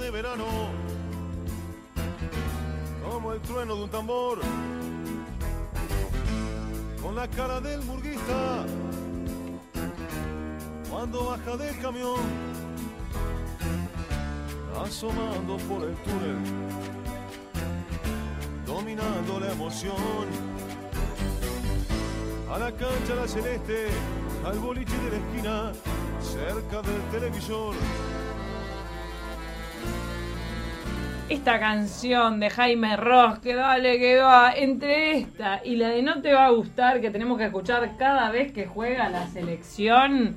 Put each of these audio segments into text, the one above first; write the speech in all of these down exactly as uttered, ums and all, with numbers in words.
de verano, como el trueno de un tambor, con la cara del murguista cuando baja del camión, asomando por el túnel, dominando la emoción, a la cancha la celeste, al boliche de la esquina, cerca del televisor. Esta canción de Jaime Ross, que dale que va, entre esta y la de No te va a gustar, que tenemos que escuchar cada vez que juega la selección.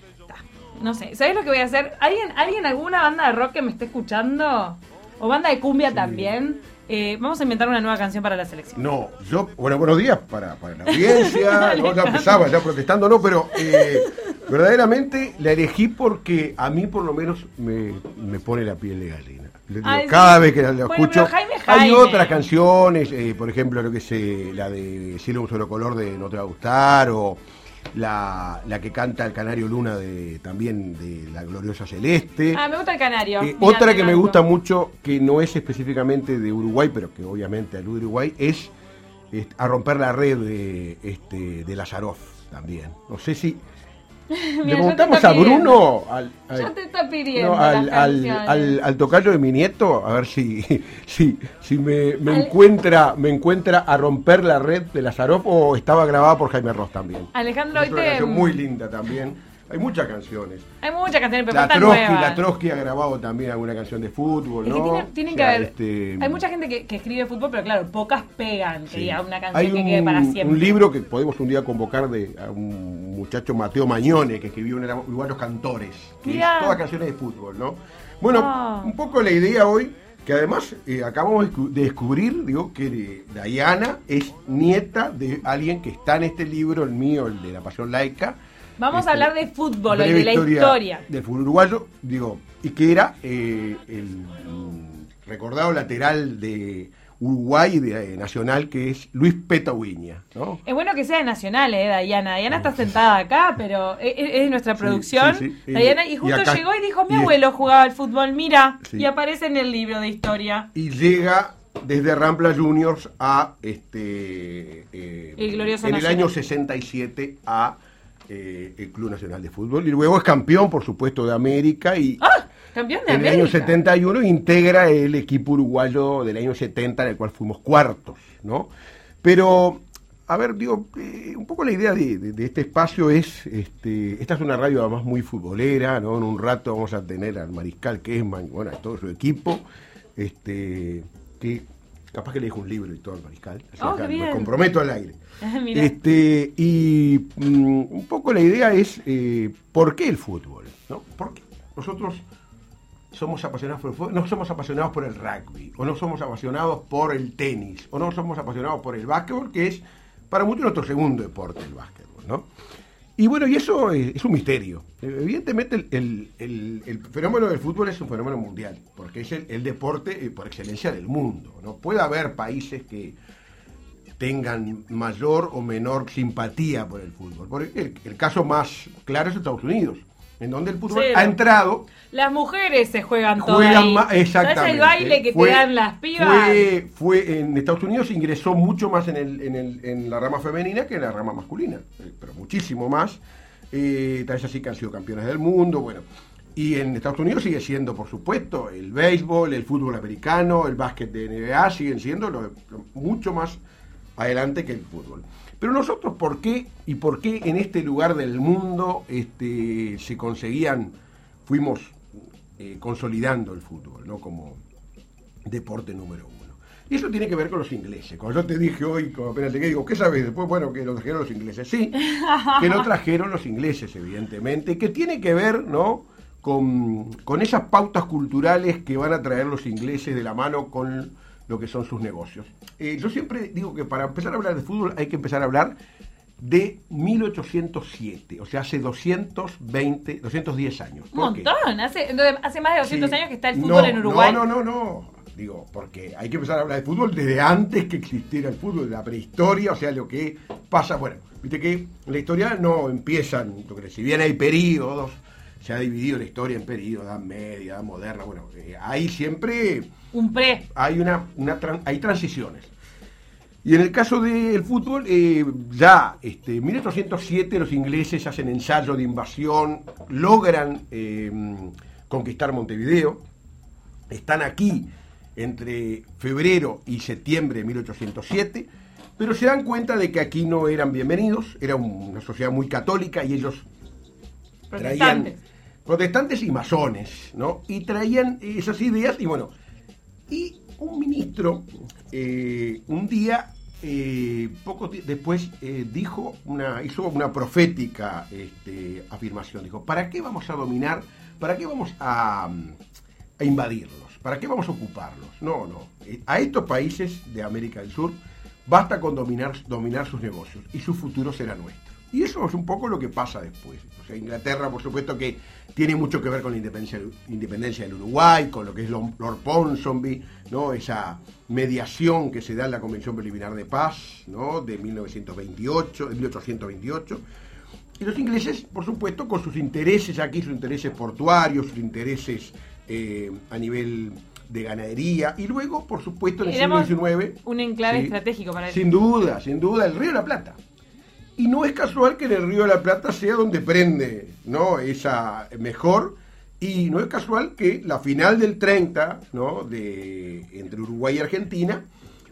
No sé, ¿sabés lo que voy a hacer? ¿Alguien, ¿alguien alguna banda de rock que me esté escuchando? ¿O banda de cumbia sí. también? Eh, vamos a inventar una nueva canción para la selección. No, yo, bueno, buenos días para, para la audiencia. No, ya empezaba, ya protestando, no, pero eh, verdaderamente la elegí porque a mí por lo menos me, me pone la piel de gallina. Ay, cada sí. vez que la, la bueno, escucho, Jaime, Jaime. Hay otras canciones, eh, por ejemplo, lo que sé, la de Cielo un solo color de No te va a gustar, o la, la que canta el Canario Luna de también de La Gloriosa Celeste. Ah, me gusta el Canario. Eh, Mirá, otra que me gusta mucho, que no es específicamente de Uruguay, pero que obviamente al Uruguay, es, es A romper la red de, este, de Lazaroff también. No sé si... Mira, le preguntamos a Bruno al, al, ya te está pidiendo no, al, al, al, al tocayo de mi nieto a ver si si, si me, me encuentra me encuentra A romper la red de Lazaroff, o estaba grabada por Jaime Ross también. Alejandro, es una canción muy linda también. Hay muchas canciones. Hay muchas canciones, pero la faltan Trotsky, nuevas. La Trotsky ha grabado también alguna canción de fútbol, ¿no? Es que tienen, tienen o sea, que haber. Este... Hay mucha gente que, que escribe fútbol, pero claro, pocas pegan. Sí. Que una canción Hay que un, quede para siempre. un libro que podemos un día convocar de a un muchacho, Mateo Mañone, que escribió un Uruguay los Cantores, que Mirá. es todas canciones de fútbol, ¿no? Bueno, Oh. un poco la idea hoy, que además eh, acabamos de descubrir, digo, que Diana es nieta de alguien que está en este libro, el mío, el de La Pasión Laica. Vamos este, a hablar de fútbol, breve de la historia, historia del fútbol uruguayo, digo, y que era eh, el mm, recordado lateral de Uruguay de, eh, Nacional, que es Luis Peta Ubiña, ¿no? Es bueno que sea de Nacional, eh, Dayana. Dayana está sentada acá, pero es, es de nuestra producción. Sí, sí, sí. Dayana, y justo y acá, llegó y dijo, mi y abuelo es, jugaba al fútbol, mira, sí. y aparece en el libro de historia. Y llega desde Rampla Juniors a este eh, el glorioso en Nacional. el año sesenta y siete a eh, el Club Nacional de Fútbol, y luego es campeón, por supuesto, de América, y ¡ah! Campeón de en América. el año setenta y uno integra el equipo uruguayo del año setenta, en el cual fuimos cuartos, ¿no? Pero, a ver, digo, eh, un poco la idea de, de, de este espacio es, este, esta es una radio además muy futbolera, ¿no? En un rato vamos a tener al Mariscal Kessman, bueno, a todo su equipo, este, que capaz que le dejo un libro y todo al Mariscal, así Oh, acá, qué me bien. comprometo al aire. Mirá. Este, y mm, un poco la idea es, eh, ¿por qué el fútbol? ¿No? Porque nosotros somos apasionados por el fútbol, no somos apasionados por el rugby, o no somos apasionados por el tenis, o no somos apasionados por el básquetbol, que es para muchos nuestro segundo deporte, el básquetbol, ¿no? Y bueno, y eso es, es un misterio. Evidentemente el, el, el, el fenómeno del fútbol es un fenómeno mundial, porque es el, el deporte eh, por excelencia del mundo, ¿no? Puede haber países que tengan mayor o menor simpatía por el fútbol. Por el, el caso más claro es Estados Unidos, en donde el fútbol Cero. ha entrado. Las mujeres se juegan todas Juegan ahí. más, exactamente. ¿Sabes el baile que fue, te dan las pibas? Fue, fue en Estados Unidos ingresó mucho más en, el, en, el, en la rama femenina que en la rama masculina, eh, pero muchísimo más. Eh, tal vez así que han sido campeones del mundo, bueno. Y en Estados Unidos sigue siendo, por supuesto, el béisbol, el fútbol americano, el básquet de N B A, siguen siendo lo, lo, mucho más adelante que el fútbol. Pero nosotros, ¿por qué y por qué en este lugar del mundo este, se conseguían, fuimos eh, consolidando el fútbol, ¿no? Como deporte número uno? Y eso tiene que ver con los ingleses. Cuando yo te dije hoy, como apenas llegué, digo, ¿qué sabes? Después, bueno, que lo trajeron los ingleses. Sí, que lo trajeron los ingleses, evidentemente, que tiene que ver, ¿no?, con, con esas pautas culturales que van a traer los ingleses de la mano con lo que son sus negocios. Eh, yo siempre digo que para empezar a hablar de fútbol hay que empezar a hablar de mil ochocientos siete, o sea, hace doscientos veinte, doscientos diez años. Un montón, hace, hace más de doscientos sí. años que está el fútbol no, en Uruguay. No, no, no, no, digo, porque hay que empezar a hablar de fútbol desde antes que existiera el fútbol, de la prehistoria, o sea, lo que pasa, bueno, viste que en la historia no empiezan, porque si bien hay periodos, se ha dividido la historia en periodo, edad media, edad moderna, bueno, eh, hay siempre... Un pre. Hay, una, una tran, hay transiciones. Y en el caso del fútbol, eh, ya este, en mil ochocientos siete los ingleses hacen ensayo de invasión, logran eh, conquistar Montevideo, están aquí entre febrero y septiembre de mil ochocientos siete, pero se dan cuenta de que aquí no eran bienvenidos, era una sociedad muy católica y ellos traían protestantes y masones, ¿no? Y traían esas ideas y bueno, y un ministro eh, un día, eh, poco después, eh, dijo una, hizo una profética este, afirmación, dijo, ¿para qué vamos a dominar? ¿Para qué vamos a, a invadirlos? ¿Para qué vamos a ocuparlos? No, no. A estos países de América del Sur basta con dominar, dominar sus negocios y su futuro será nuestro. Y eso es un poco lo que pasa después. O sea, Inglaterra, por supuesto, que tiene mucho que ver con la independencia, independencia del Uruguay, con lo que es Lord Ponsonby, ¿no? Esa mediación que se da en la Convención Preliminar de Paz, ¿no? De mil novecientos veintiocho, de mil ochocientos veintiocho. Y los ingleses, por supuesto, con sus intereses aquí, sus intereses portuarios, sus intereses eh, a nivel de ganadería, y luego, por supuesto, en el siglo diecinueve... Un enclave sí, estratégico para Sin duda, sin duda, el Río de la Plata. Y no es casual que en el Río de la Plata sea donde prende, ¿no? Esa mejor, y no es casual que la final del treinta, ¿no? De, entre Uruguay y Argentina,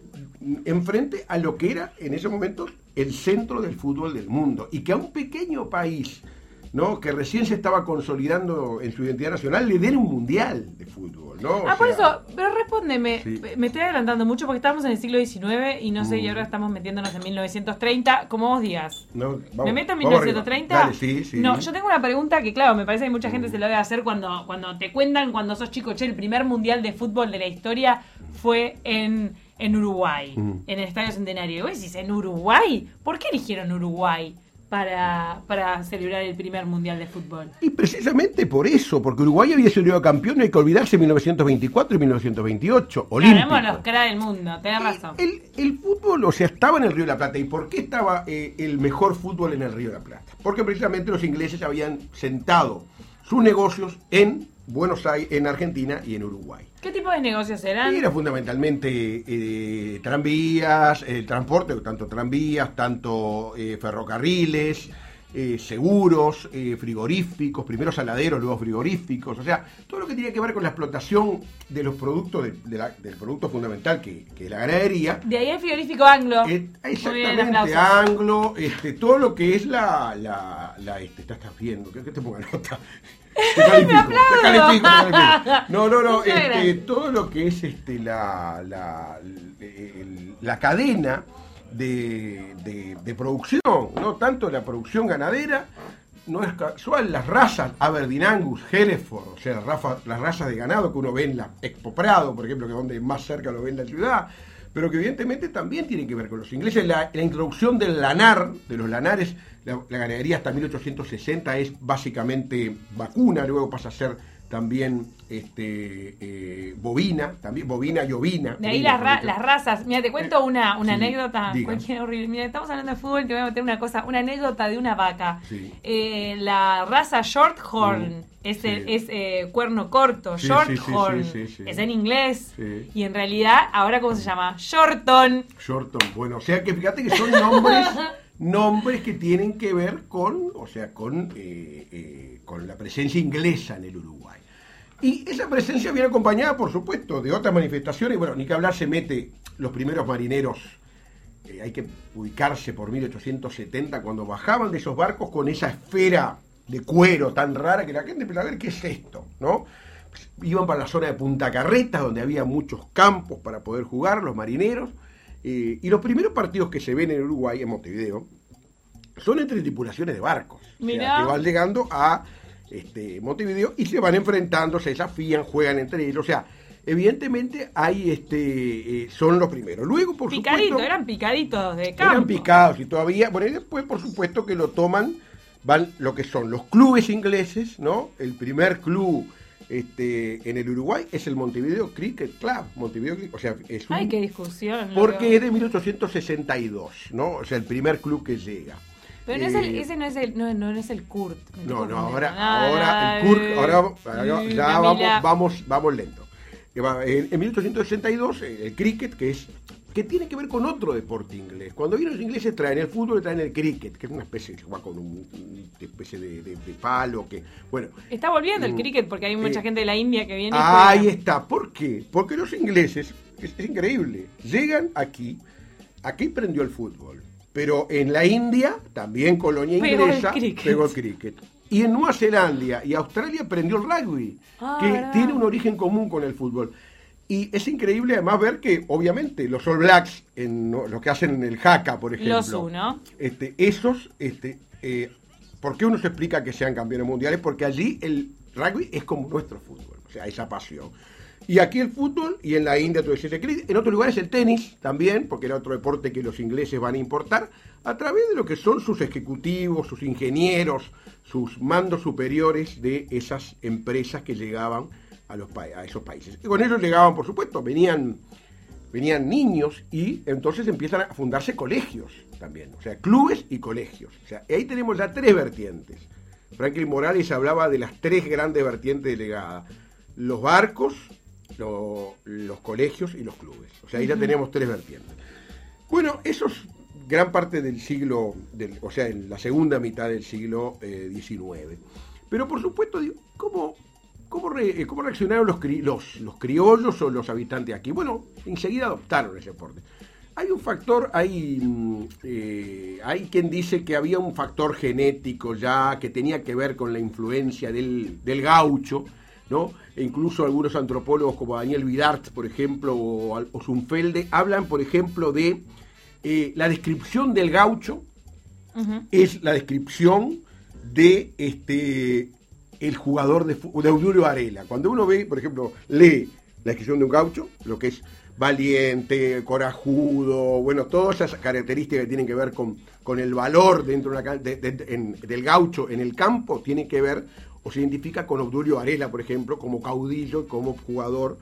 enfrente a lo que era en ese momento el centro del fútbol del mundo, y que a un pequeño país, ¿no? Que recién se estaba consolidando en su identidad nacional, le den un mundial de fútbol, ¿no? O ah, por sea, eso, pero respóndeme, sí. Me estoy adelantando mucho porque estamos en el siglo diecinueve y no sé, Mm. y ahora estamos metiéndonos en mil novecientos treinta, como vos digas. No, vamos, ¿Me meto en vamos mil novecientos treinta? Dale, sí, sí. No, yo tengo una pregunta que, claro, me parece que mucha gente se la debe hacer cuando, cuando te cuentan, cuando sos chico, che, el primer mundial de fútbol de la historia fue en, en Uruguay, Mm. en el Estadio Centenario. Y vos decís, ¿en Uruguay? ¿Por qué eligieron Uruguay para, para celebrar el primer mundial de fútbol? Y precisamente por eso, porque Uruguay había salido campeón, no hay que olvidarse, en mil novecientos veinticuatro y mil novecientos veintiocho, olímpico. Tenemos los cracks del mundo, tenés razón. El, el fútbol, o sea, estaba en el Río de la Plata. ¿Y por qué estaba eh, el mejor fútbol en el Río de la Plata? Porque precisamente los ingleses habían sentado sus negocios en Buenos Aires, en Argentina y en Uruguay. ¿Qué tipo de negocios eran? Era fundamentalmente eh, tranvías, eh, transporte, tanto tranvías, tanto eh, ferrocarriles, eh, seguros, eh, frigoríficos, primero saladeros, luego frigoríficos, o sea, todo lo que tiene que ver con la explotación de los productos, de, de la, del producto fundamental que, que es la ganadería. De ahí el frigorífico Anglo. Eh, Muy bien, exactamente, aplausos. Anglo, este, todo lo que es la, la, la este, estás, estás viendo, que, que te ponga nota. Te califico, Me aplaudo. te califico, te califico. No, no, no, Muchas este, gracias. todo lo que es este, la, la, el- la cadena de, de, de producción, no tanto la producción ganadera, no es casual, las razas Aberdeen Angus, Hereford, o sea, las, rafa- las razas de ganado que uno ve en la Expo Prado, por ejemplo, que es donde más cerca lo ve en la ciudad, pero que evidentemente también tienen que ver con los ingleses. La, la introducción del lanar, de los lanares, la, la ganadería hasta mil ochocientos sesenta es básicamente vacuna, luego pasa a ser también este, eh, bovina, también bovina y ovina. De ahí ovina, las, ra- por las ejemplo. razas. Mira, te cuento una, una Sí, anécdota. diga. Cualquier horrible. Mira, estamos hablando de fútbol, te voy a meter una cosa. Una anécdota de una vaca. Sí. Eh, la raza Shorthorn Mm, es, sí. el- es eh, cuerno corto. Sí, Shorthorn. sí, sí, sí, sí. Es en inglés. Sí. Y en realidad, ahora, ¿cómo se llama? Shorton. Shorton, bueno, o sea que fíjate que son nombres, nombres que tienen que ver con, o sea, con, eh, eh, con la presencia inglesa en el Uruguay. Y esa presencia viene acompañada, por supuesto, de otras manifestaciones. Bueno, ni que hablar, se mete los primeros marineros, eh, hay que ubicarse por mil ochocientos setenta, cuando bajaban de esos barcos con esa esfera de cuero tan rara que la gente empezó a ver qué es esto, ¿no? Iban para la zona de Punta Carretas, donde había muchos campos para poder jugar los marineros, eh, y los primeros partidos que se ven en Uruguay, en Montevideo, son entre tripulaciones de barcos. O Mirá. sea, que van llegando a este, Montevideo y se van enfrentando, se desafían, juegan entre ellos. O sea, evidentemente hay este eh, son los primeros. Luego, por Picadito, supuesto, eran picaditos de campo. eran picados y todavía, bueno, y después, por supuesto, que lo toman, van lo que son los clubes ingleses, ¿no? El primer club este, en el Uruguay es el Montevideo Cricket Club. Montevideo, Cricket- o sea, es un, Ay, qué discusión. porque loco. es de mil ochocientos sesenta y dos, ¿no? O sea, el primer club que llega. Pero no es el, ese no es el, no, no es el Kurt. No, no, ahora, ahora el Kurt, ahora, ahora ya vamos, vamos, vamos lento. En, en mil ochocientos sesenta y dos, el cricket, que es que tiene que ver con otro deporte inglés. Cuando vienen los ingleses traen el fútbol y traen el cricket, que es una especie que juega con un, una especie de, de, de palo, que, bueno. Está volviendo el cricket porque hay mucha eh, gente de la India que viene. Ahí y está. ¿Por qué? Porque los ingleses, es, es increíble, llegan aquí, aquí prendió el fútbol, pero en la India, también colonia inglesa, pegó el cricket. Pegó el cricket. Y en Nueva Zelanda y Australia prendió el rugby, ah, que ¿verdad? Tiene un origen común con el fútbol. Y es increíble además ver que, obviamente, los All Blacks, en lo que hacen en el Haka, por ejemplo. Los uno. Este, esos, este, eh, ¿por qué uno se explica que sean campeones mundiales? Porque allí el rugby es como nuestro fútbol, o sea, esa pasión. Y aquí el fútbol, y en la India, tú decís, en otros lugares el tenis también, porque era otro deporte que los ingleses van a importar, a través de lo que son sus ejecutivos, sus ingenieros, sus mandos superiores de esas empresas que llegaban a, los pa- a esos países. Y con ellos llegaban, por supuesto, venían, venían niños y entonces empiezan a fundarse colegios también, o sea, clubes y colegios. O sea, ahí tenemos ya tres vertientes. Franklin Morales hablaba de las tres grandes vertientes delegadas: los barcos, lo, los colegios y los clubes. O sea, ahí ya tenemos tres vertientes. Bueno, eso es gran parte del siglo, del, o sea, en la segunda mitad del siglo eh, diecinueve. Pero por supuesto, digo, ¿cómo, cómo, re, cómo reaccionaron los, cri, los, los criollos o los habitantes aquí? Bueno, enseguida adoptaron ese deporte. Hay un factor, hay, eh, hay quien dice que había un factor genético ya que tenía que ver con la influencia del, del gaucho, ¿no? E incluso algunos antropólogos como Daniel Vidart, por ejemplo, o, o Zumfelde, hablan, por ejemplo, de eh, la descripción del gaucho, uh-huh. es la descripción de este el jugador de, de Obdulio Varela. Cuando uno ve, por ejemplo, lee la descripción de un gaucho, lo que es valiente, corajudo, bueno, todas esas características que tienen que ver con, con el valor dentro de una, de, de, de, en, del gaucho en el campo, tienen que ver o se identifica con Obdulio Varela, por ejemplo, como caudillo, como jugador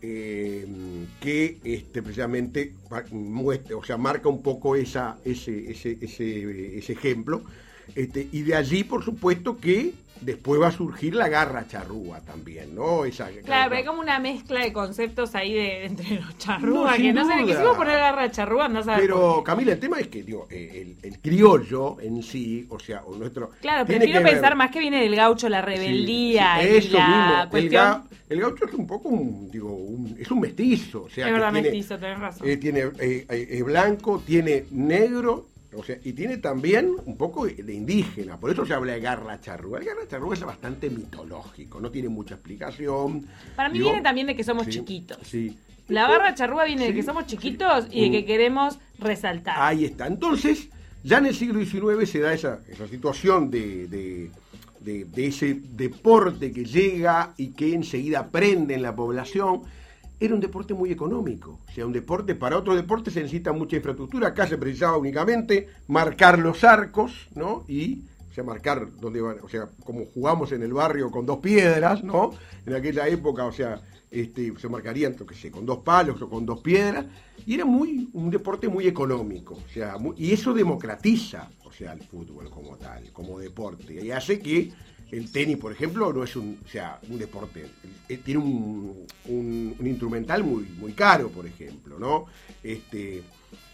eh, que este, precisamente muestra, o sea, marca un poco esa, ese, ese, ese, ese ejemplo. Este, y de allí, por supuesto, que después va a surgir la garra charrúa también, ¿no? Esa, claro, pero hay como una mezcla de conceptos ahí de entre los charrúas, no, que no sé, quisimos poner garra charrúa, no sabes. Pero, Camila, el tema es que, digo, el, el criollo en sí, o sea, o nuestro... Claro, prefiero pensar ver, más que viene del gaucho, la rebeldía, sí, sí, eso y la mismo. cuestión... El, ga, el gaucho es un poco un, digo, un, es un mestizo, o sea, es que verdad, tiene, mestizo, tenés razón. Eh, tiene eh, eh, blanco, tiene negro, o sea, y tiene también un poco de indígena, por eso se habla de garra charrúa. El garra charrúa es bastante mitológico, no tiene mucha explicación. Para mí Digo, viene también de que somos sí, chiquitos. Sí. La garra charrúa viene sí, de que somos chiquitos sí. y de que queremos resaltar. Ahí está. Entonces, ya en el siglo diecinueve se da esa, esa situación de, de, de, de ese deporte que llega y que enseguida prende en la población. Era un deporte muy económico, o sea, un deporte, para otro deporte se necesita mucha infraestructura, acá se precisaba únicamente marcar los arcos, ¿no? Y, o sea, marcar dónde van, o sea, como jugamos en el barrio con dos piedras, ¿no? En aquella época, o sea, este, se marcarían, qué sé, con dos palos o con dos piedras, y era muy, un deporte muy económico, o sea, muy, y eso democratiza, o sea, el fútbol como tal, como deporte, y hace que el tenis, por ejemplo, no es un, o sea, un deporte, tiene un, un, un instrumental muy, muy caro, por ejemplo, ¿no? Este,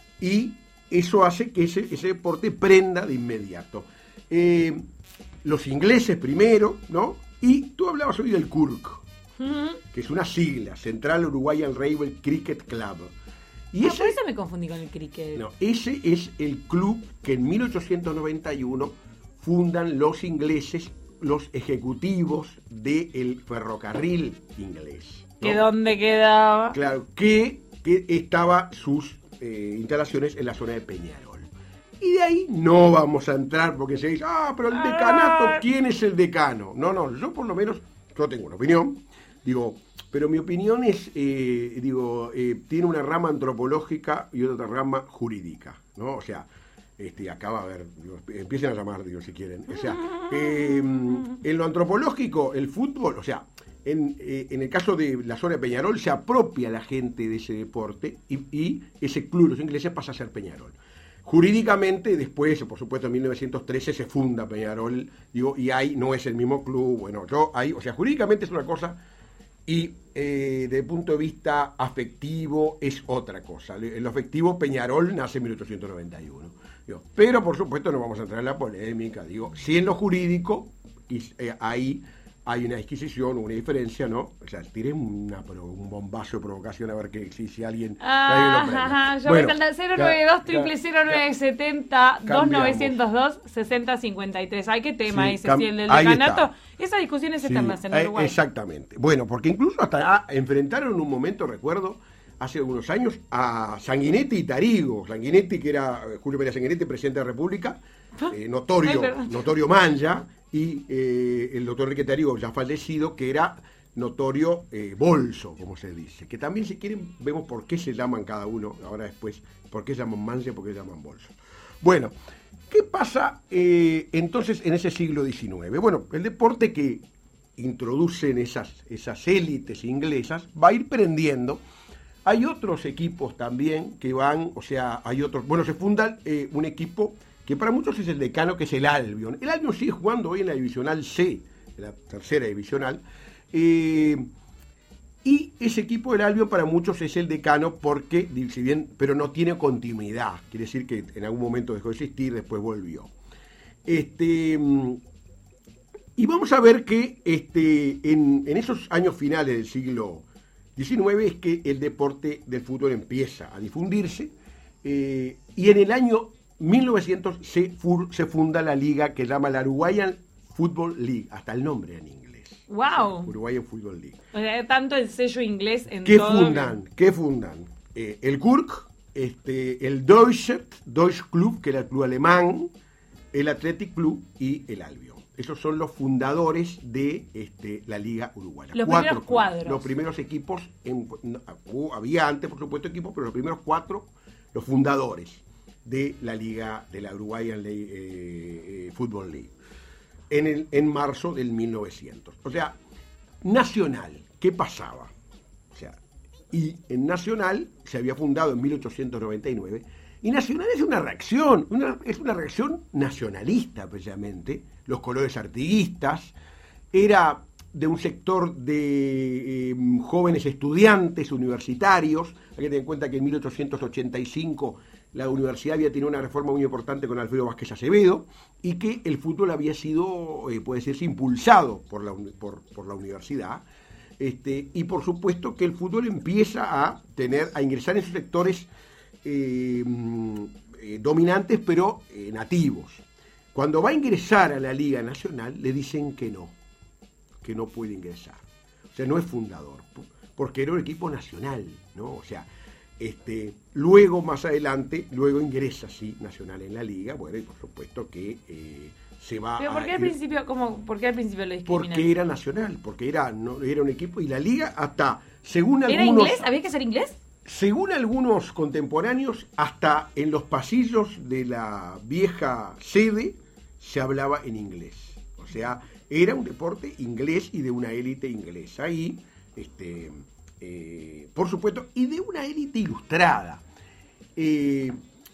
y eso hace que ese, ese deporte prenda de inmediato. Eh, los ingleses primero, ¿no? Y tú hablabas hoy del C U R C, uh-huh. que es una sigla, Central Uruguayan Railway Cricket Club. Y ah, ese, por eso me confundí con el cricket. No, ese es el club que en mil ochocientos noventa y uno fundan los ingleses, los ejecutivos del ferrocarril inglés, ¿no? ¿Que dónde quedaba? Claro, que, que estaba sus eh, instalaciones en la zona de Peñarol. Y de ahí no vamos a entrar porque se dice, ah, pero el decanato, ¿quién es el decano? No, no, yo por lo menos, yo tengo una opinión, digo, pero mi opinión es, eh, digo, eh, tiene una rama antropológica y otra rama jurídica, ¿no? O sea, Este, acá va a haber, digo, empiecen a llamar, digo, si quieren. O sea, eh, en lo antropológico, el fútbol, o sea, en, eh, en el caso de la zona de Peñarol, se apropia la gente de ese deporte y, y ese club, los ingleses, pasa a ser Peñarol. jurídicamente, después, por supuesto, en mil novecientos trece se funda Peñarol, digo, y ahí no es el mismo club, bueno, yo ahí, o sea, jurídicamente es una cosa, y eh, desde el punto de vista afectivo es otra cosa. En lo afectivo, Peñarol nace en mil ochocientos noventa y uno. Digo, pero, por supuesto, no vamos a entrar en la polémica, digo, si en lo jurídico, y, eh, ahí hay una disquisición, una diferencia, ¿no? O sea, tiré una, un bombazo de provocación a ver que, si, si alguien... Ah, alguien ajá, yo bueno, me encanta. cero nueve dos, triple cero nueve setenta, dos nueve cero dos, sesenta cincuenta y tres. Ay, qué tema sí, ese, si el del decanato. Esas discusiones sí, están más en Uruguay. Exactamente. Bueno, porque incluso hasta enfrentaron en un momento, recuerdo, hace algunos años, a Sanguinetti y Tarigo. Sanguinetti, que era Julio María Sanguinetti, presidente de la República, eh, notorio, Ay, notorio manja, y eh, el doctor Enrique Tarigo, ya fallecido, que era notorio eh, bolso, como se dice. Que también, si quieren, vemos por qué se llaman cada uno, ahora después, por qué se llaman manja, por qué se llaman bolso. Bueno, ¿qué pasa eh, entonces en ese siglo diecinueve? Bueno, el deporte que introducen esas, esas élites inglesas va a ir prendiendo. Hay otros equipos también que van, o sea, hay otros, bueno, se funda eh, un equipo que para muchos es el decano, que es el Albion. El Albion sigue jugando hoy en la divisional C, en la tercera divisional, eh, y ese equipo del Albion para muchos es el decano porque, si bien, pero no tiene continuidad, quiere decir que en algún momento dejó de existir, después volvió. Este, y vamos a ver que este, en, en esos años finales del siglo diecinueve es que el deporte del fútbol empieza a difundirse, eh, y en el año mil novecientos se, fur, se funda la liga que se llama la Uruguayan Football League, hasta el nombre en inglés. ¡Wow! Sí, Uruguayan Football League. O sea, tanto el sello inglés en ¿Qué todo. Fundan? Que... ¿Qué fundan? Eh, el Kurk, este, el Deutsche, Deutsche Club, que era el club alemán, el Athletic Club y el Albion. Esos son los fundadores de este, la Liga Uruguaya. Los cuatro primeros cuadros. Los primeros equipos, en, no, había antes, por supuesto, equipos, pero los primeros cuatro, los fundadores de la Liga, de la Uruguayan eh, eh, Football League, en, el, en marzo del mil novecientos. O sea, Nacional, ¿qué pasaba? O sea, y en Nacional se había fundado en mil ochocientos noventa y nueve, y Nacional es una reacción, una, es una reacción nacionalista precisamente, los colores artiguistas, era de un sector de eh, jóvenes estudiantes universitarios. Hay que tener en cuenta que en mil ochocientos ochenta y cinco la universidad había tenido una reforma muy importante con Alfredo Vázquez Acevedo y que el fútbol había sido, eh, puede decirse, impulsado por la, por, por la universidad. Este, y por supuesto que el fútbol empieza a tener, a ingresar en esos sectores eh, eh, dominantes, pero eh, nativos. Cuando va a ingresar a la Liga Nacional, le dicen que no, que no puede ingresar. O sea, no es fundador, porque era un equipo nacional, ¿no? O sea, este, luego, más adelante, luego ingresa, sí, Nacional en la Liga, bueno, y por supuesto que eh, se va ¿Pero por qué a, al principio, cómo, por qué al principio lo discriminan? Porque era nacional, porque era, no, era un equipo, y la Liga hasta, según ¿Era algunos... inglés? ¿Había que ser inglés? Según algunos contemporáneos, hasta en los pasillos de la vieja sede se hablaba en inglés. O sea, era un deporte inglés y de una élite inglesa. Y, este, eh, por supuesto, y de una élite ilustrada. Eh,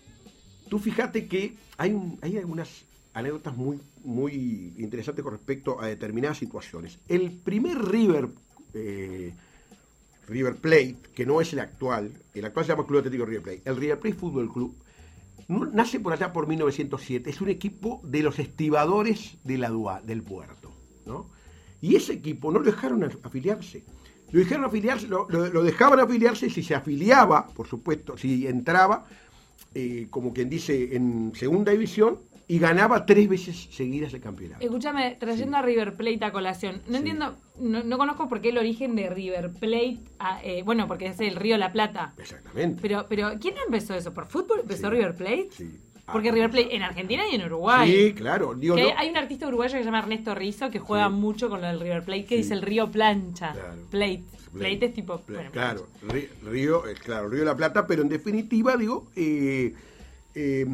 tú fíjate que hay, un, hay algunas anécdotas muy, muy interesantes con respecto a determinadas situaciones. El primer River... Eh, River Plate, que no es el actual, el actual se llama Club Atlético River Plate, el River Plate Fútbol Club, no, nace por allá por mil novecientos siete, es un equipo de los estibadores de la Dua, del puerto, ¿no? Y ese equipo no lo dejaron afiliarse, lo dejaron afiliarse, lo, lo, lo dejaban afiliarse si se afiliaba, por supuesto, si entraba, eh, como quien dice, en segunda división, y ganaba tres veces seguidas el campeonato. Escúchame, trayendo sí. a River Plate a colación, no sí. entiendo, no, no conozco por qué el origen de River Plate, a, eh, bueno, porque es el Río La Plata. Exactamente. Pero, pero ¿quién empezó eso? ¿Por fútbol empezó sí. River Plate? Sí. Porque ah, River Plate en Argentina y en Uruguay. Sí, claro. Digo, que no. Hay un artista uruguayo que se llama Ernesto Rizzo que juega sí. mucho con lo del River Plate, que sí. dice el Río Plancha. Claro. Plate. Plate. Plate es tipo... Plate. Bueno, claro, Río, claro, Río de la Plata, pero en definitiva, digo... Eh, eh,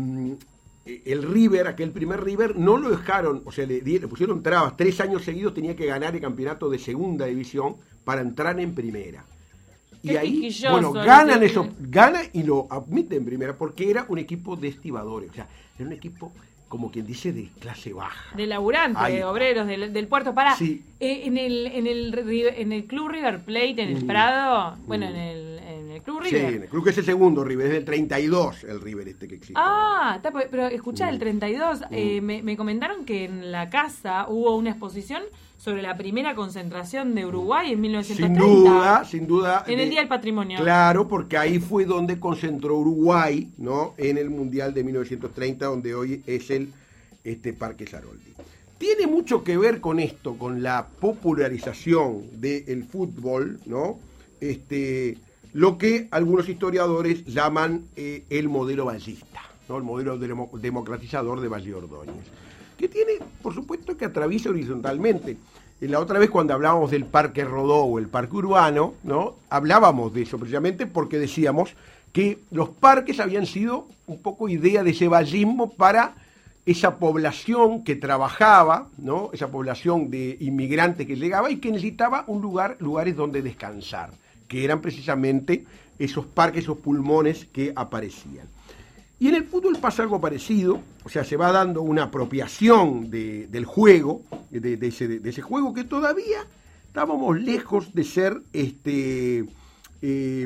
el River, aquel primer River, no lo dejaron, o sea, le, le pusieron trabas, tres años seguidos tenía que ganar el campeonato de segunda división para entrar en primera. y Qué ahí, quisquilloso, bueno, no ganan sé. eso, gana y lo admiten en primera, porque era un equipo de estibadores, o sea, era un equipo, como quien dice, de clase baja. De laburantes, Ahí de está. obreros del, del puerto. Para, Sí. eh, en, el, en, el, Ri- en el Club River Plate, en el Mm. Prado, bueno, Mm. en el, en el Club Sí, River. creo que es el segundo River, es del treinta y dos el River este que existe. Ah, está, pe- pero escuchá, el Mm. treinta y dos, eh, Mm. me, me comentaron que en la casa hubo una exposición sobre la primera concentración de Uruguay en mil novecientos Sin treinta. duda, sin duda. En el de- Día del Patrimonio. Claro, porque ahí fue donde concentró Uruguay, ¿no? En el Mundial de mil novecientos treinta, donde hoy es el este Parque Saroldi. Tiene mucho que ver con esto, con la popularización del fútbol, ¿no? Este, lo que algunos historiadores llaman eh, el modelo ballista, ¿no? El modelo demo- democratizador de Valle Ordóñez, que tiene, por supuesto, que atraviesa horizontalmente. Y la otra vez cuando hablábamos del Parque Rodó o el Parque Urbano, ¿no? Hablábamos de eso precisamente porque decíamos que los parques habían sido un poco idea de ese vallismo para esa población que trabajaba, ¿no? Esa población de inmigrantes que llegaba y que necesitaba un lugar, lugares donde descansar, que eran precisamente esos parques, esos pulmones que aparecían. Y en el fútbol pasa algo parecido, o sea, se va dando una apropiación de, del juego, de, de, ese, de ese juego que todavía estábamos lejos de ser, este, eh,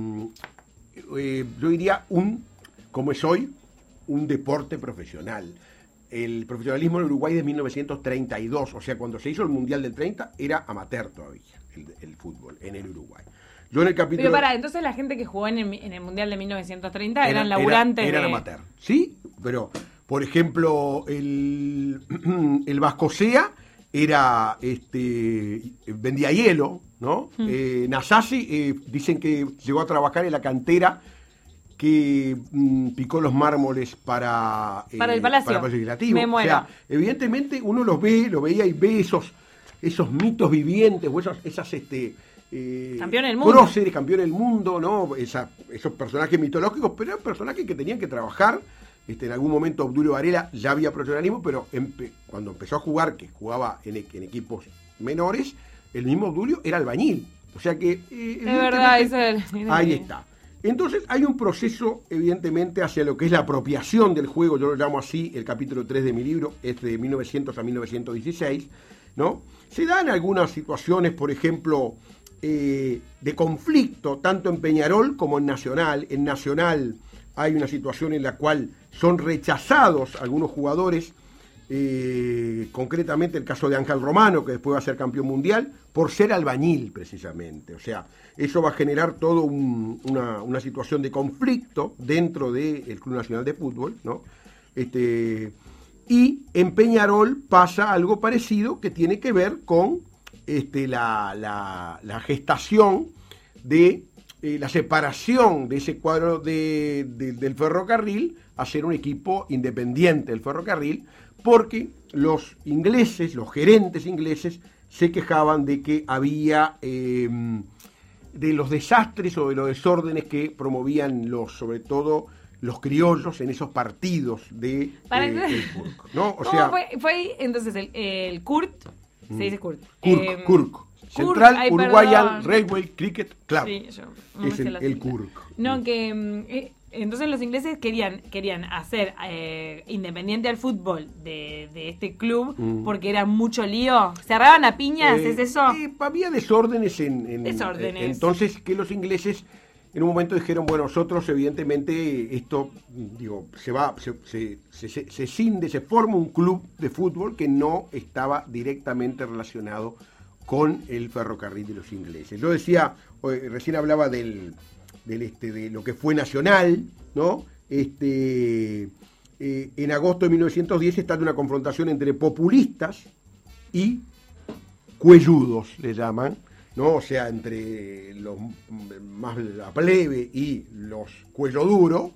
eh, yo diría, un, como es hoy, un deporte profesional. El profesionalismo en Uruguay de mil novecientos treinta y dos, o sea, cuando se hizo el Mundial del treinta, era amateur todavía el, el fútbol en el Uruguay. Yo en el capítulo... Pero para, entonces la gente que jugó en el, en el Mundial de mil novecientos treinta eran, Eran- laburantes Eran, eran de... amateur, ¿sí? Pero, por ejemplo, el, el Vascosea era, este, vendía hielo, ¿no? Mm. Eh, Nasasi, eh, dicen que llegó a trabajar en la cantera que mm, picó los mármoles para, eh, Para el Palacio. para el Palacio Legislativo. Me O muero. sea, evidentemente uno los ve, lo veía y ve esos, esos mitos vivientes o esos, esas... Este, eh, Campeones del mundo. próceres, campeones del mundo, ¿no? Esa, esos personajes mitológicos, pero eran personajes que tenían que trabajar. Este, en algún momento Obdulio Varela ya había profesionalismo, pero empe- cuando empezó a jugar, que jugaba en, e- en equipos menores, el mismo Obdulio era albañil. O sea que... eh, Es verdad, eso evidentemente, es... ahí está. Entonces hay un proceso, evidentemente, hacia lo que es la apropiación del juego, yo lo llamo así, el capítulo tres de mi libro, es de mil novecientos a mil novecientos dieciséis, ¿no? Se dan algunas situaciones, por ejemplo, eh, de conflicto, tanto en Peñarol como en Nacional. En Nacional hay una situación en la cual son rechazados algunos jugadores, eh, concretamente el caso de Ángel Romano, que después va a ser campeón mundial, por ser albañil precisamente. O sea, eso va a generar toda un, una, una situación de conflicto dentro del Club Nacional de Fútbol, ¿no? Este, y en Peñarol pasa algo parecido que tiene que ver con este, la, la, la gestación de eh, la separación de ese cuadro de, de, del ferrocarril a ser un equipo independiente del ferrocarril, porque los ingleses, los gerentes ingleses, se quejaban de que había eh, de los desastres o de los desórdenes que promovían los, sobre todo los criollos en esos partidos de Para- eh, el Kurk, ¿no? O ¿Cómo sea, fue, fue ahí? Entonces el, el Kurt, se dice Kurt. Kurk, Eh, Kurk. Kurk, Central ay, Uruguayan perdón. Railway Cricket Club. Sí, yo no me es sé el, la el sigla. Kurk. No, que mm, eh, entonces los ingleses querían querían hacer eh, independiente al fútbol de, de este club Mm. porque era mucho lío. ¿Se agarraban a piñas? Eh, ¿Es eso? eh, había desórdenes en, en- Desórdenes. eh, entonces que los ingleses en un momento dijeron, bueno, nosotros evidentemente esto, digo, se va, se, se, se, se, se cinde, se forma un club de fútbol que no estaba directamente relacionado con el ferrocarril de los ingleses. Yo decía, eh, recién hablaba del, del este, de lo que fue Nacional, ¿no? Este, eh, en agosto de mil novecientos diez está una confrontación entre populistas y cuelludos, le llaman, ¿no? O sea, entre los más la plebe y los cuello duro,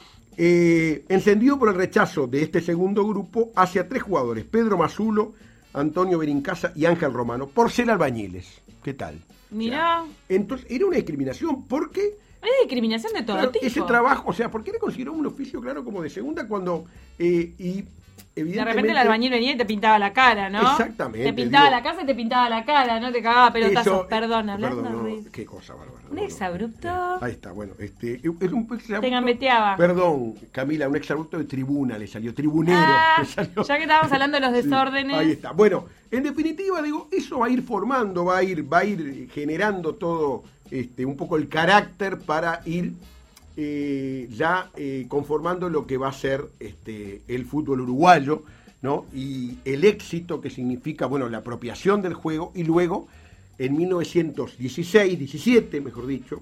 eh, encendido por el rechazo de este segundo grupo hacia tres jugadores, Pedro Mazulo, Antonio Berincasa y Ángel Romano, por ser albañiles. ¿Qué tal? Mirá. O sea, entonces, era una discriminación porque... Es discriminación de todo Claro, tipo. ese trabajo, o sea, ¿por qué le consideró un oficio, claro, como de segunda cuando... Eh, y De evidentemente... repente el albañil venía y te pintaba la cara, ¿no? Exactamente, Te pintaba digo- la casa y te pintaba la cara, no te cagaba pelotazos. Eso- Perdón, hablando perdón, no, de decís? Qué cosa, Bárbara. Un no, exabrupto. No. Ahí está, bueno. Este, es un exabrupto. Te gambeteaba. Perdón, Camila, un exabrupto de tribuna le salió, tribunero. Ah, le salió. Ya que estábamos hablando de los desórdenes. Sí, ahí está. Bueno, en definitiva, digo, eso va a ir formando, va a ir, va a ir generando todo, este, un poco el carácter para ir eh, ya eh, conformando lo que va a ser este, el fútbol uruguayo, ¿no? Y el éxito que significa, bueno, la apropiación del juego, y luego, en mil novecientos dieciséis, diecisiete, mejor dicho,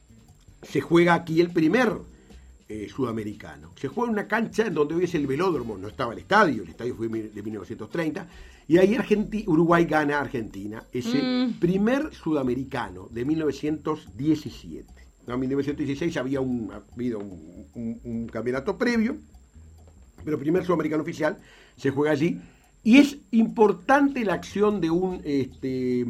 se juega aquí el primer eh, sudamericano. Se juega en una cancha en donde hoy es el velódromo, no estaba el estadio, el estadio fue de mil novecientos treinta, y ahí Argenti- Uruguay gana a Argentina, ese mm. primer sudamericano de mil novecientos diecisiete. No, en mil novecientos dieciséis había un, habido un, un, un campeonato previo, pero el primer sudamericano oficial se juega allí. Y es importante la acción de un este,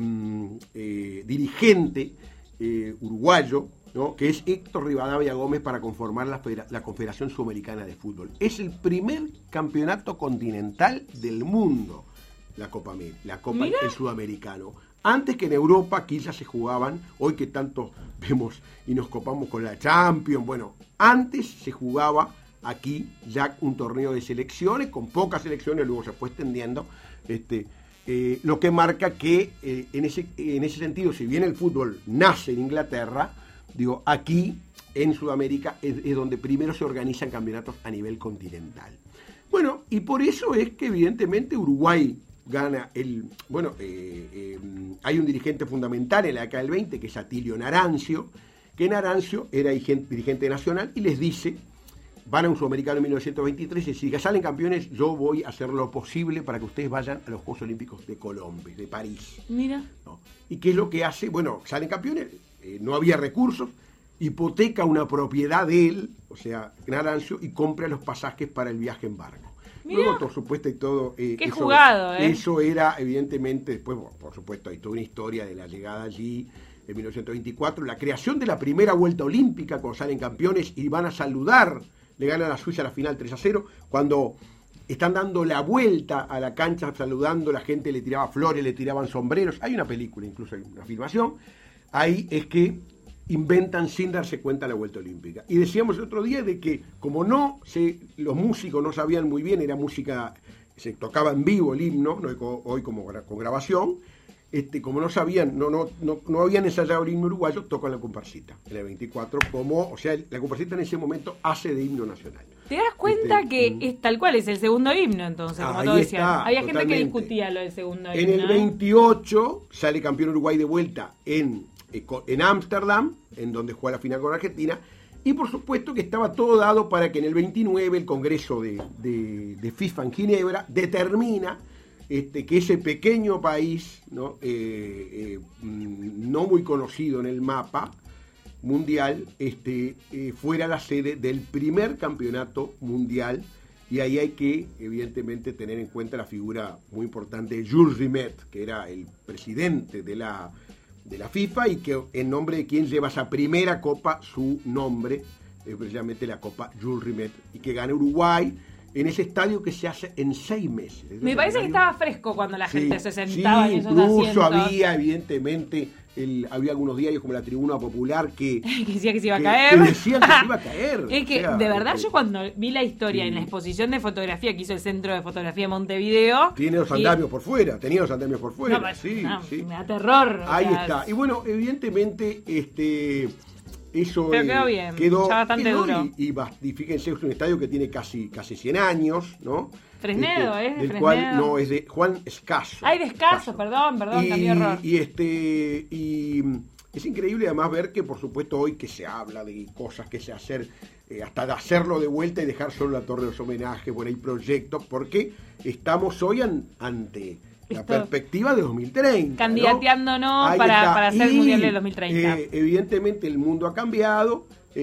eh, dirigente eh, uruguayo, ¿no? Que es Héctor Rivadavia Gómez, para conformar la, la Confederación Sudamericana de Fútbol. Es el primer campeonato continental del mundo, la Copa, la Copa el Sudamericano. Antes que en Europa, aquí ya se jugaban, hoy que tanto vemos y nos copamos con la Champions, bueno, antes se jugaba aquí ya un torneo de selecciones, con pocas selecciones, luego se fue extendiendo, este, eh, lo que marca que eh, en, ese, en ese sentido, si bien el fútbol nace en Inglaterra, digo, aquí en Sudamérica es, es donde primero se organizan campeonatos a nivel continental. Bueno, y por eso es que evidentemente Uruguay gana el... Bueno, eh, eh, hay un dirigente fundamental en la década del veinte, que es Atilio Narancio, que Narancio era dirigente nacional y les dice: van a un sudamericano en mil novecientos veintitrés y si salen campeones, yo voy a hacer lo posible para que ustedes vayan a los Juegos Olímpicos de Colombia, de París. Mira. ¿No? ¿Y qué es lo que hace? Bueno, salen campeones, eh, no había recursos, hipoteca una propiedad de él, o sea, Narancio, y compra los pasajes para el viaje en barco. Mirá. Luego, por supuesto, y todo... Eh, Qué eso, jugado, ¿eh? Eso era, evidentemente, después, por supuesto, hay toda una historia de la llegada allí en mil novecientos veinticuatro, la creación de la primera vuelta olímpica, cuando salen campeones y van a saludar, le ganan a Suiza la final tres a cero, cuando están dando la vuelta a la cancha saludando, la gente le tiraba flores, le tiraban sombreros, hay una película, incluso hay una filmación, ahí es que inventan sin darse cuenta la vuelta olímpica. Y decíamos el otro día de que como no se, los músicos no sabían muy bien, era música, se tocaba en vivo el himno, no hoy como con grabación, Este, como no sabían, no, no, no, no habían ensayado el himno uruguayo, tocan la comparsita en el veinticuatro, como, o sea, la comparsita en ese momento hace de himno nacional. ¿Te das cuenta este, que mm, es tal cual, es el segundo himno entonces, como todos decían? Había gente que discutía lo del segundo himno. En el veintiocho sale campeón Uruguay de vuelta en en Ámsterdam, en donde juega la final con Argentina, y por supuesto que estaba todo dado para que en el veintinueve el Congreso de, de, de FIFA en Ginebra determina Este, que ese pequeño país, ¿no? Eh, eh, no muy conocido en el mapa mundial, este, eh, fuera la sede del primer campeonato mundial, y ahí hay que evidentemente tener en cuenta la figura muy importante de Jules Rimet, que era el presidente de la, de la FIFA y que en nombre de quien lleva esa primera copa su nombre, es precisamente la Copa Jules Rimet, y que gana Uruguay en ese estadio que se hace en seis meses. Me parece que estaba fresco cuando la gente sí, se sentaba sí, en esos incluso asientos. había, evidentemente, el, había algunos diarios como la Tribuna Popular que, que decía que se iba que, a caer. Que decían que se iba a caer. Es que, o sea, de verdad, este, yo cuando vi la historia sí. en la exposición de fotografía que hizo el Centro de Fotografía de Montevideo... Tiene los andamios y... por fuera, tenía los andamios por fuera. No, pues, sí, no, sí. Me da terror. Ahí las... está. Y bueno, evidentemente, este... Eso Pero quedó bien, quedó, ya bastante quedó duro. Y, y, y fíjense, es un estadio que tiene casi, casi cien años, ¿no? Fresnedo, este, ¿es de del Fresnedo? cual, no, es de Juan Escaso. Ay, de Escaso, perdón, perdón, y, cambió error. Y, este, y es increíble además ver que, por supuesto, hoy que se habla de cosas que se hacen, eh, hasta de hacerlo de vuelta y dejar solo la Torre de los Homenajes, bueno, hay proyectos, porque estamos hoy an, ante... la Esto, perspectiva de dos mil treinta. Candidateándonos, ¿no? para, para hacer el Mundial de dos mil treinta. Eh, evidentemente el mundo ha cambiado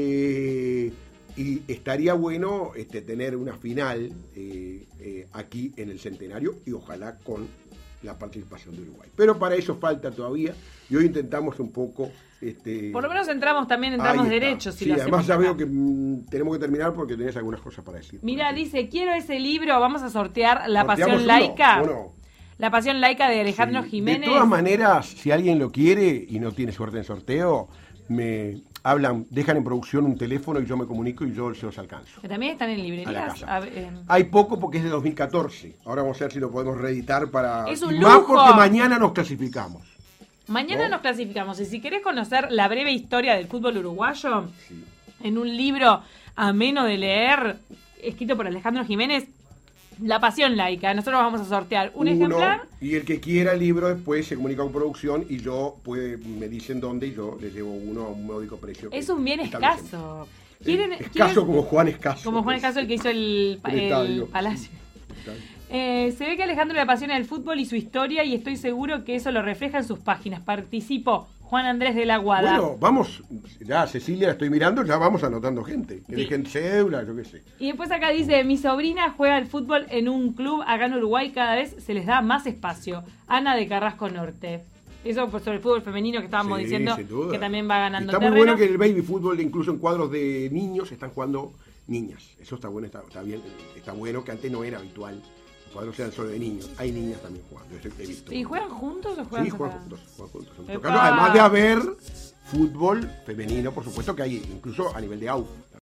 eh, y estaría bueno este, tener una final eh, eh, aquí en el Centenario y ojalá con la participación de Uruguay. Pero para eso falta todavía y hoy intentamos un poco... Este, por lo menos entramos también, entramos derechos. Si sí, lo además ya acá. veo que mm, tenemos que terminar porque tenés algunas cosas para decir. Mira, dice, quiero ese libro, vamos a sortear La ¿Sorteamos Pasión Laica. Uno, ¿o no? La pasión laica de Alejandro Sí. Jiménez. De todas maneras, si alguien lo quiere y no tiene suerte en sorteo, me hablan, dejan en producción un teléfono y yo me comunico y yo se los alcanzo. Que también están en A la librerías. casa. A ver, eh, Hay poco porque es de dos mil catorce. Ahora vamos a ver si lo podemos reeditar para... Es un y más lujo. porque mañana nos clasificamos. Mañana ¿No? nos clasificamos. Y si querés conocer la breve historia del fútbol uruguayo, Sí. en un libro ameno de leer, escrito por Alejandro Jiménez, La pasión laica. Nosotros vamos a sortear un Uno, ejemplar. y el que quiera el libro después se comunica con producción y yo puede, me dicen dónde y yo les llevo uno a un módico precio. Es un bien establecemos. escaso. ¿Quieren, Escaso quieren- como Juan Escaso. como Juan Escaso, el que hizo el, El el estadio. Palacio. Eh, se ve que a Alejandro le apasiona el fútbol y su historia, y estoy seguro que eso lo refleja en sus páginas. Participó Juan Andrés de la Guada. Bueno, vamos, ya Cecilia la estoy mirando, ya vamos anotando gente. Que Sí. dejen cédula, yo qué sé. Y después acá dice, mi sobrina juega al fútbol en un club acá en Uruguay, cada vez se les da más espacio. Ana de Carrasco Norte. Eso pues, sobre el fútbol femenino que estábamos Sí, diciendo, sin duda. que también va ganando Está muy terreno. bueno que el baby fútbol, incluso en cuadros de niños, están jugando niñas. Eso está bueno, está, está bien, está bueno, que antes no era habitual. Los cuadros eran solo de niños. Hay niñas también jugando, eso he visto. ¿Y juegan juntos o juegan Sí, juegan separados? juntos, juegan juntos. En Epa. muchos casos, además de haber fútbol femenino, por supuesto que hay incluso a nivel de A U.